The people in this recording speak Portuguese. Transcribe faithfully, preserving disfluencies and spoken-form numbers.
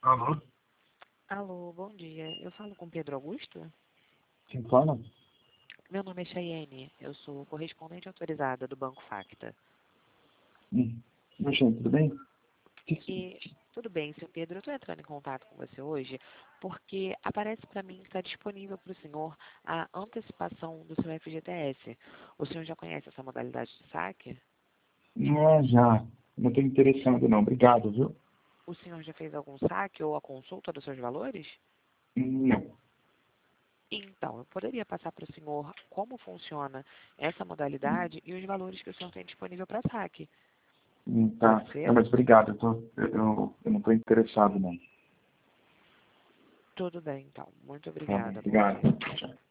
Alô? Alô, bom dia. Eu falo com Pedro Augusto? Quem fala? Meu nome é Chayenne. Eu sou correspondente autorizada do Banco Facta. Hum. Oi, gente, tudo bem? Que- E tudo bem, seu Pedro, eu estou entrando em contato com você hoje porque aparece para mim que está disponível para o senhor a antecipação do seu F G T S. O senhor já conhece essa modalidade de saque? É, já. Não estou interessado, não. Obrigado, viu? O senhor já fez algum saque ou a consulta dos seus valores? Não. Então, eu poderia passar para o senhor como funciona essa modalidade e os valores que o senhor tem disponível para saque. Hum, tá. Pode ser? Não, mas obrigado. Eu, tô, eu, eu, eu não estou interessado, não. Tudo bem, então. Muito Tá bom, obrigada. Bom obrigado. dia. Tchau.